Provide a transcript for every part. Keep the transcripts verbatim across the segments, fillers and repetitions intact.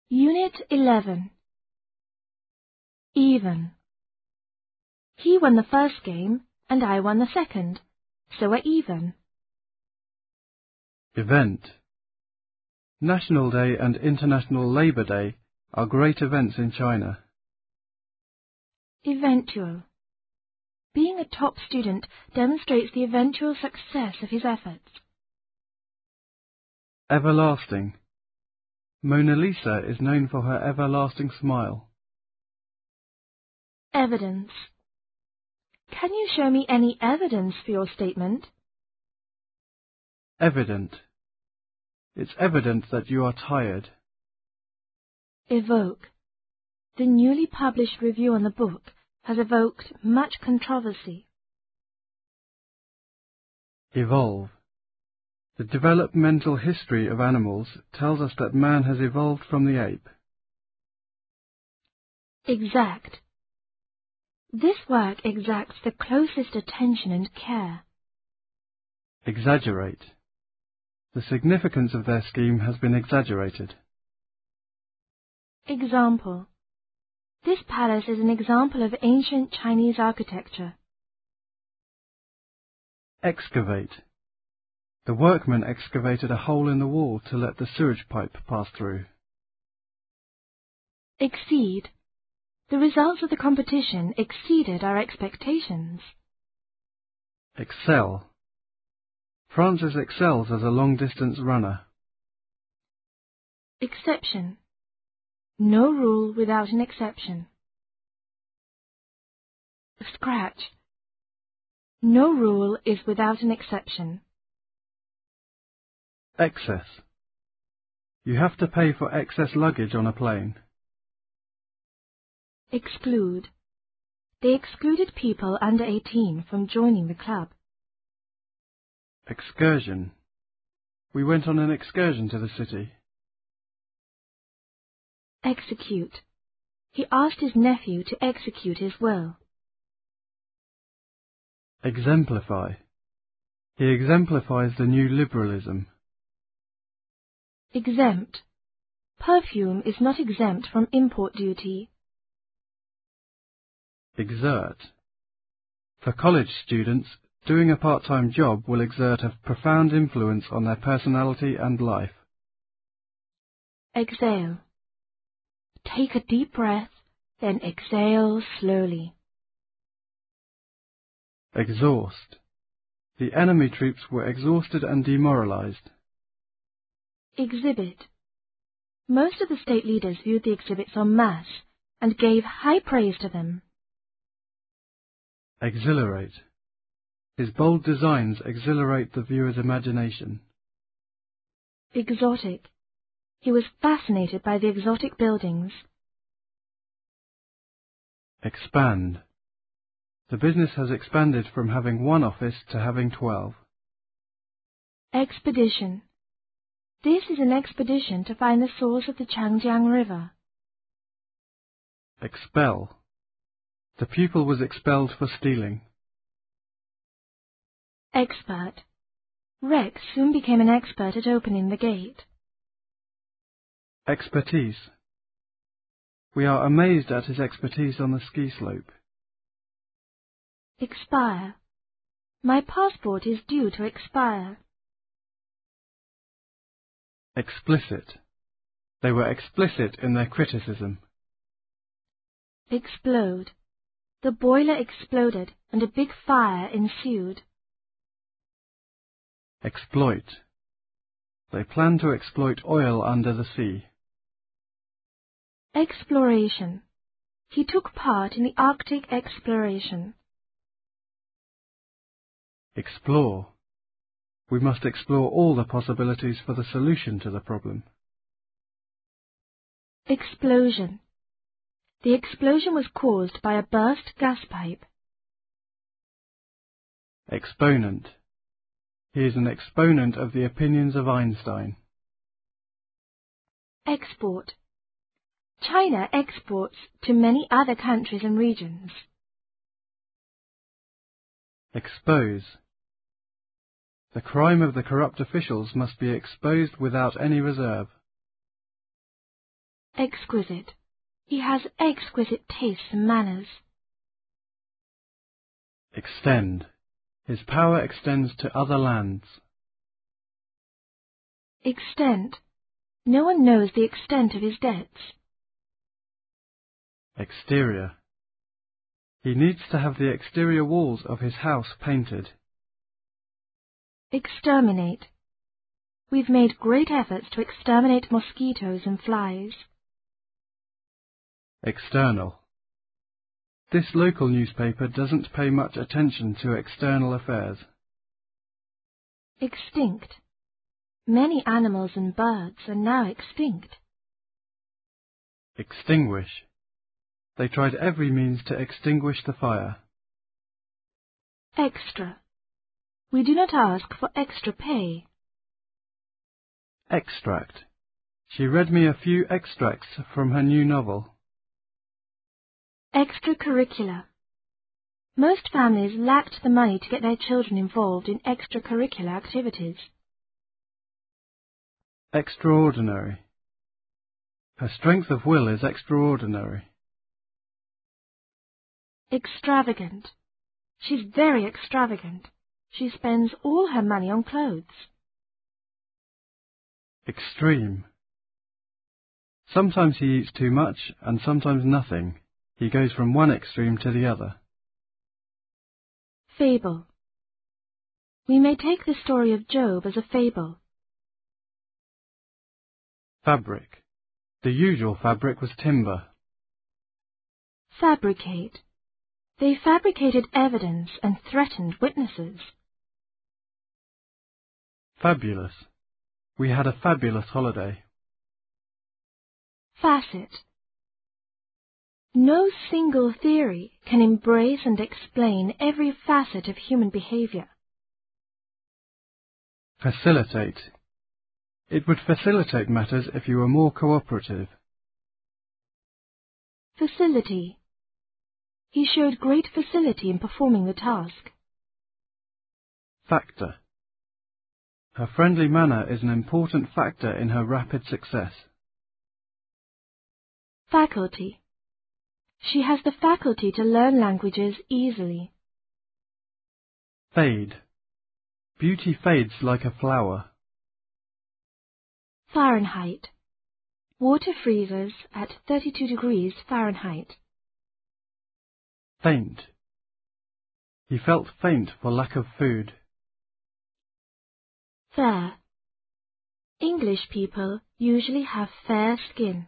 Unit eleven. Even. He won the first game, and I won the second, so we're even. Event. National Day and International Labour Day are great events in China. Eventual. Being a top student demonstrates the eventual success of his efforts. Everlasting. Mona Lisa is known for her everlasting smile. Evidence. Can you show me any evidence for your statement? Evident. It's evident that you are tired. Evoke. The newly published review on the book has evoked much controversy. Evolve. The developmental history of animals tells us that man has evolved from the ape. Exact. This work exacts the closest attention and care. Exaggerate. The significance of their scheme has been exaggerated. Example. This palace is an example of ancient Chinese architecture. Excavate. The workmen excavated a hole in the wall to let the sewage pipe pass through. Exceed. The results of the competition exceeded our expectations. Excel. Francis excels as a long-distance runner. Exception. No rule without an exception. Scratch. No rule is without an exception. Excess. You have to pay for excess luggage on a plane. Exclude. They excluded people under eighteen from joining the club. Excursion. We went on an excursion to the city. Execute. He asked his nephew to execute his will. Exemplify. He exemplifies the new liberalism. Exempt. Perfume is not exempt from import duty. Exert. For college students, doing a part-time job will exert a profound influence on their personality and life. Exhale. Take a deep breath, then exhale slowly. Exhaust. The enemy troops were exhausted and demoralized. Exhibit. Most of the state leaders viewed the exhibits en masse and gave high praise to them. Exhilarate. His bold designs exhilarate the viewer's imagination. Exotic. He was fascinated by the exotic buildings. Expand. The business has expanded from having one office to having twelve. Expedition. This is an expedition to find the source of the Changjiang River. Expel. The pupil was expelled for stealing. Expert. Rex soon became an expert at opening the gate. Expertise. We are amazed at his expertise on the ski slope. Expire. My passport is due to expire. Explicit. They were explicit in their criticism. Explode. The boiler exploded and a big fire ensued. Exploit. They plan to exploit oil under the sea. Exploration. He took part in the Arctic exploration. Explore. We must explore all the possibilities for the solution to the problem. Explosion. The explosion was caused by a burst gas pipe. Exponent. He is an exponent of the opinions of Einstein. Export. China exports to many other countries and regions. Expose. The crime of the corrupt officials must be exposed without any reserve. exquisite. He has exquisite tastes and manners. Extend. His power extends to other lands. Extent. No one knows the extent of his debts. Exterior. He needs to have the exterior walls of his house painted. Exterminate. We've made great efforts to exterminate mosquitoes and flies. External. This local newspaper doesn't pay much attention to external affairs. Extinct. Many animals and birds are now extinct. Extinguish. They tried every means to extinguish the fire. Extra. We do not ask for extra pay. Extract. She read me a few extracts from her new novel. Extracurricular. Most families lacked the money to get their children involved in extracurricular activities. Extraordinary. Her strength of will is extraordinary. Extravagant. She's very extravagant. She spends all her money on clothes. Extreme. Sometimes he eats too much and sometimes nothing. He goes from one extreme to the other. Fable. We may take the story of Job as a fable. Fabric. The usual fabric was timber. Fabricate. They fabricated evidence and threatened witnesses. Fabulous. We had a fabulous holiday. Facet. No single theory can embrace and explain every facet of human behavior. Facilitate. It would facilitate matters if you were more cooperative. Facility. He showed great facility in performing the task. Factor. Her friendly manner is an important factor in her rapid success. Faculty. She has the faculty to learn languages easily. Fade. Beauty fades like a flower. Fahrenheit. Water freezes at thirty-two degrees Fahrenheit. Faint. He felt faint for lack of food. Fair. English people usually have fair skin.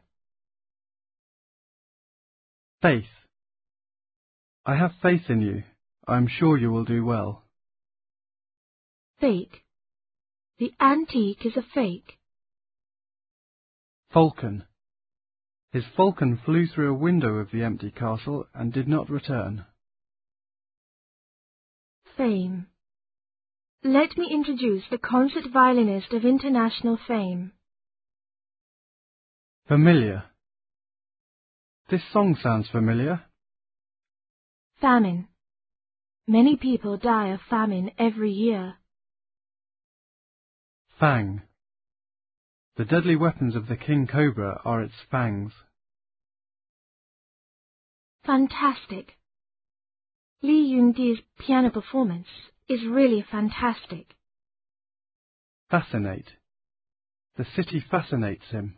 Faith. I have faith in you. I am sure you will do well. Fake. The antique is a fake. Falcon. His falcon flew through a window of the empty castle and did not return. Fame. Let me introduce the concert violinist of international fame. Familiar. This song sounds familiar. Famine. Many people die of famine every year. Fang. The deadly weapons of the king cobra are its fangs. Fantastic. Li Yundi's piano performance is really fantastic. Fascinate. The city fascinates him.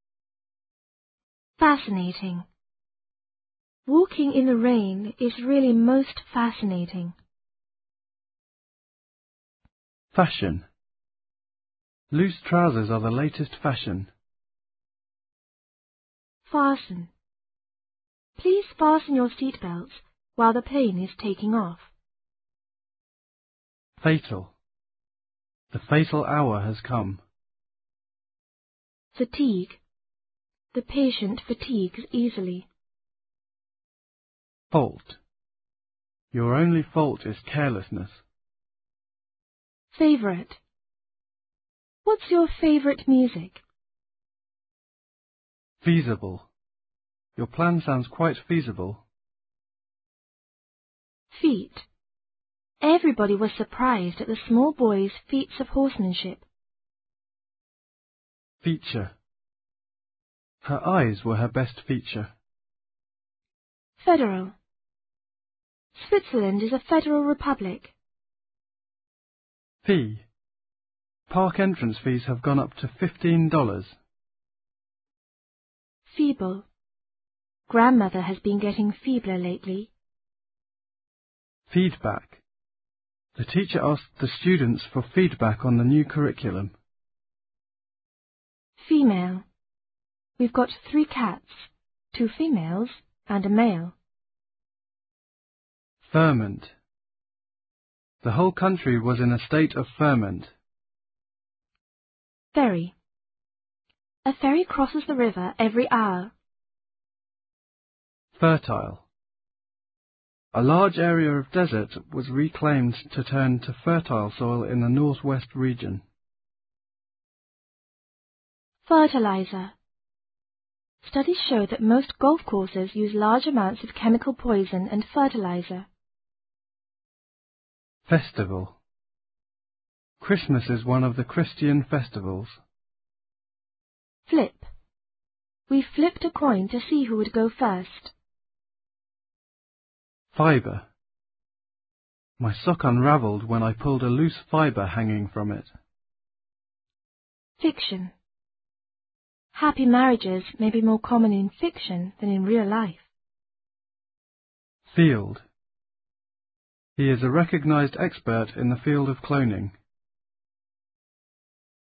Fascinating. Walking in the rain is really most fascinating. Fashion. Loose trousers are the latest fashion. Fasten. Please fasten your seatbelts while the plane is taking off. Fatal. The fatal hour has come. Fatigue. The patient fatigues easily. Fault. Your only fault is carelessness. Favorite. What's your favorite music? Feasible. Your plan sounds quite feasible. Feat. Everybody was surprised at the small boy's feats of horsemanship. Feature. Her eyes were her best feature. Federal. Switzerland is a federal republic. Fee. Park entrance fees have gone up to fifteen dollars. Feeble. Grandmother has been getting feebler lately. Feedback. The teacher asked the students for feedback on the new curriculum. Female. We've got three cats, two females and a male. Ferment. The whole country was in a state of ferment. Ferry. A ferry crosses the river every hour. Fertile. A large area of desert was reclaimed to turn to fertile soil in the northwest region. Fertilizer. Studies show that most golf courses use large amounts of chemical poison and fertilizer. Festival. Christmas is one of the Christian festivals. Flip. We flipped a coin to see who would go first. Fibre. My sock unravelled when I pulled a loose fibre hanging from it. Fiction. Happy marriages may be more common in fiction than in real life. Field. He is a recognised expert in the field of cloning.